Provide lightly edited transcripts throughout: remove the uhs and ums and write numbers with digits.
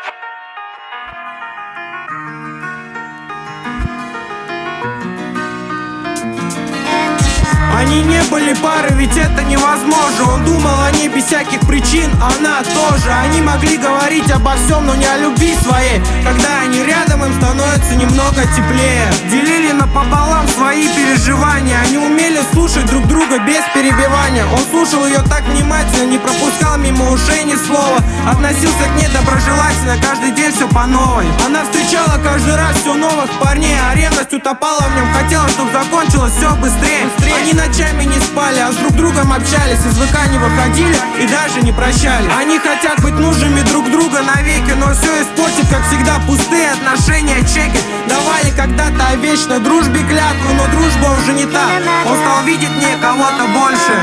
Они не были парой, ведь это невозможно. Он думал о ней без всяких причин, она тоже. Они могли говорить обо всем, но не о любви своей. Когда они рядом, им становится немного теплее. Делили напополам свои переживания. Они умели слушать друг друга без перебивания. Он слушал ее так внимательно, не пропускал мимо ушей ни слова. Относился к ней доброжелательно, каждый день все по новой. Она встречала каждый раз все новых парней, а ревность утопала в нем, хотела, чтобы закончилось все быстрее. Они ночами не спали, а с друг другом общались, из ВК не выходили и даже не прощали. Они хотят быть нужными друг друга навеки, но все испортит, как всегда, пустые отношения, чеки. Давали когда-то о вечной дружбе клятву, но дружба уже не та. Он стал видеть в ней кого-то больше.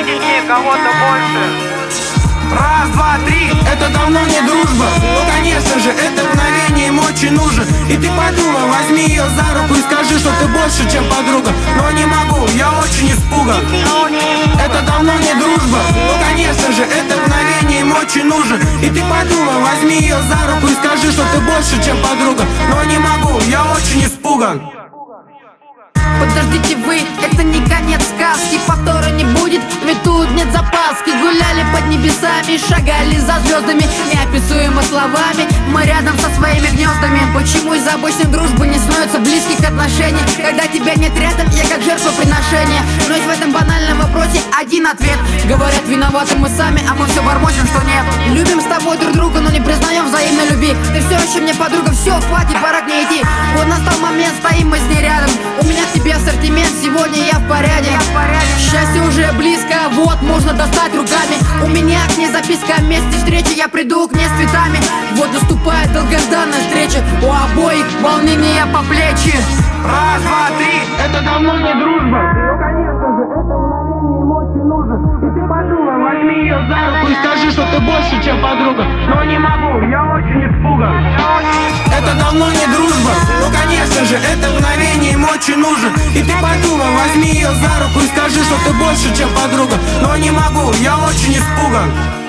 Раз, два, три, это давно не дружба. Ну конечно же, это мгновение им очень нужен. И ты подумай, возьми ее за руку и скажи, что ты больше, чем подруга. Но не могу, я очень испуган. Это давно не дружба. Ну конечно же, это мгновение им очень нужен. И ты подумай, возьми ее за руку и скажи, что ты больше, чем подруга. Но не могу, я очень испуган. Подождите вы, это не конец сказки, повтора не будет, ведь тут нет запаски. Гуляли под небесами, шагали за звездами, неописуемо словами. Мы рядом со своими гнездами. Почему из обычной дружбы не становится близких отношений? Когда тебя нет рядом, я как жертвоприношение. Но ведь в этом банальном вопросе один ответ. Говорят, виноваты мы сами, а мы все бормочем, что нет. Любим с тобой друг друга, но не признаем взаимной любви. Ты все еще мне подруга, все, хватит, пора к ней идти. Вот настал момент, стоим мы с ней рядом. У меня к тебе ассортимент, сегодня я в порядке. Счастье уже близко, вот можно достать руками. У меня к ней записка, месте встречи я приду к ней с цветами. Вот наступает долгожданная встреча, у обоих волнение по плечи. Раз, два, три, это давно не дружба. Ну конечно же, это мгновение им очень нужен. И ты подумай, возьми ее за руку и скажи, что ты больше, чем подруга. Но не могу, я очень испуган. Это давно не дружба. Ну конечно же, это мгновение им очень нужен. И ты подумай, возьми ее за руку и скажи, что ты больше, чем подруга. Но не могу, я очень испуган.